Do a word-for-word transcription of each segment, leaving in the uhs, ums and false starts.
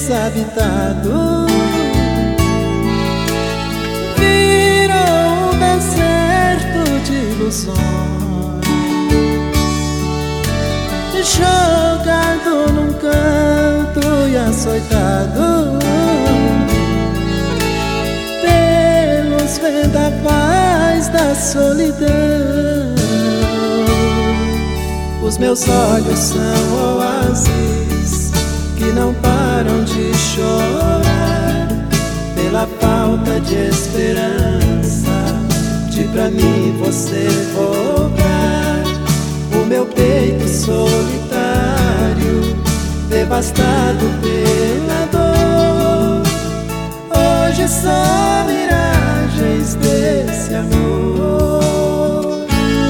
desabitado virou um deserto de ilusões, jogado num canto e açoitado pelos vendavais da solidão. Os meus olhos são oásis que não param de chorar pela falta de esperança de pra mim você voltar. O meu peito solitário, devastado pela dor, hoje só miragens desse amor.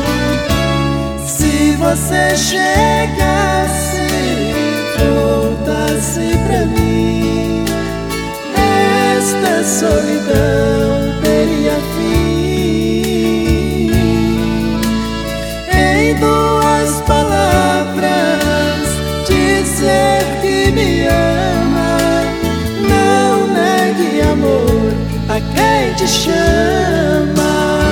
Se você chegasse, voltasse pra mim, esta solidão teria fim. Em duas palavras, dizer que me ama. Não negue amor a quem te chama.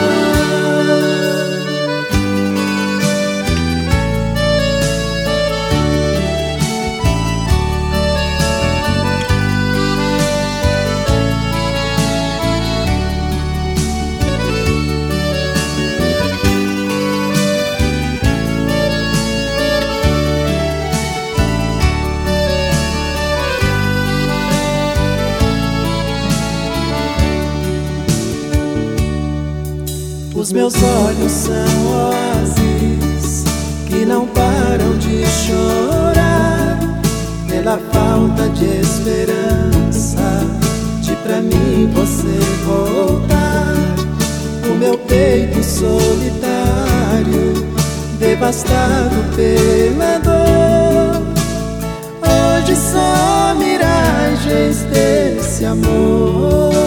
Os meus olhos são oásis que não param de chorar pela falta de esperança de pra mim você voltar. O meu peito solitário, devastado pela dor, hoje só miragens desse amor.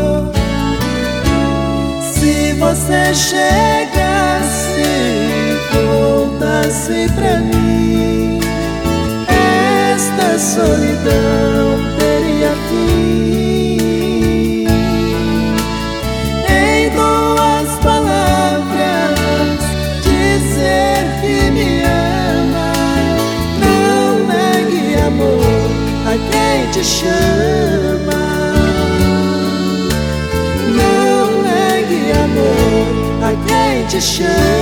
Se você chegasse, voltasse pra mim, esta solidão teria fim. Em duas palavras, dizer que me ama. Não negue amor a quem te chama. A quem te chama.